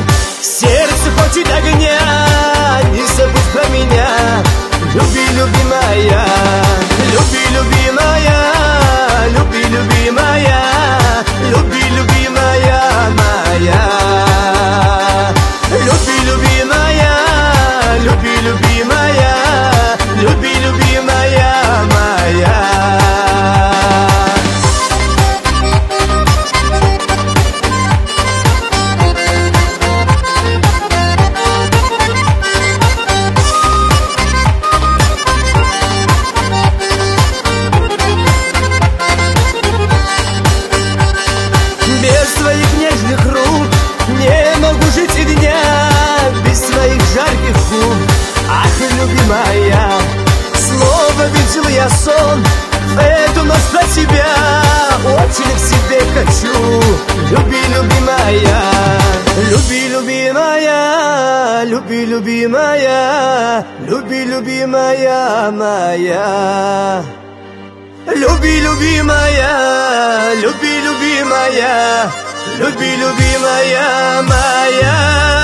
Сердце хочет огня, не забудь про меня. Люби, любимая, люби, любимая, люби, любимая, люби, любимая моя. Люби, любимая, люби, любимая, люби, любимая моя. Без твоих нежных рук не могу жить и дня, без твоих жарких губ. Ах, любимая, снова видел я сон, в эту ночь про тебя очень к тебе хочу. Люби, любимая, люби, любимая, люби, любимая, люби, любимая моя. Люби, любимая, люби, любимая, люби, любимая моя.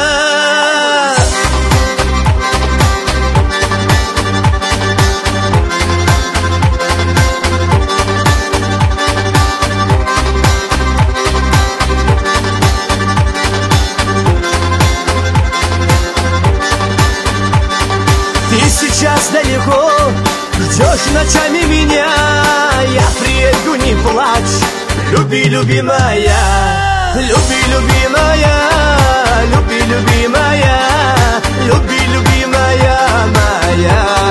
Ты сейчас далеко, ждешь ночами меня, я приеду, не плачь. Люби, любимая, люби, любимая, люби, любимая, люби, любимая моя.